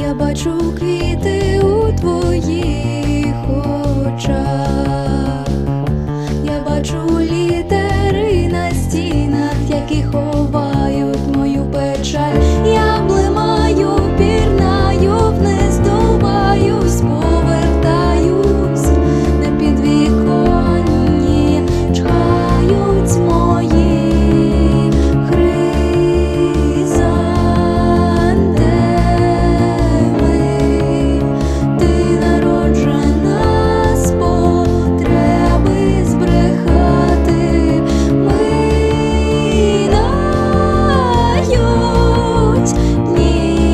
Я бачу квіти у твоїх очах, я бачу літери на стінах, які ховають мою печаль. Я блимаю, пірнаю вниз, здуваюсь, повертаюсь на підвіконні, чхають мої хризантеми. Ти народжена з потреби збрехати, минають дні.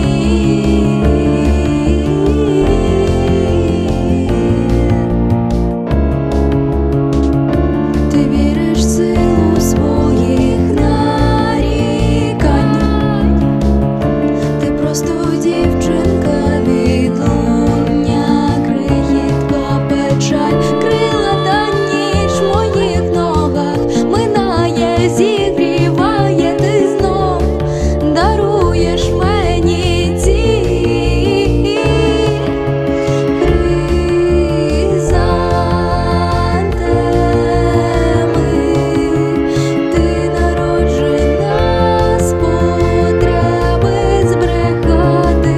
Ти віриш в силу своїх нарікань, ти просто дівчинка, відлуння, крихітка, печаль, крила та ніж в моїх ногах минає, зігріває, ти знов даруєш мені ці хризантеми. Ти народжена з потреби збрехати,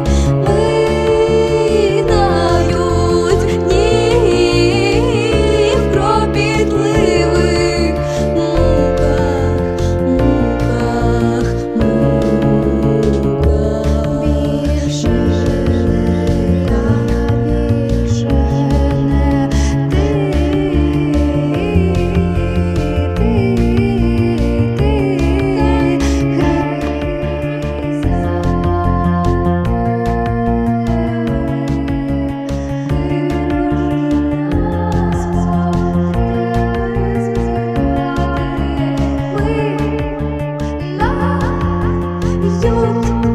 минають дні в кропітливих муках, муках, муках. Більше не ти.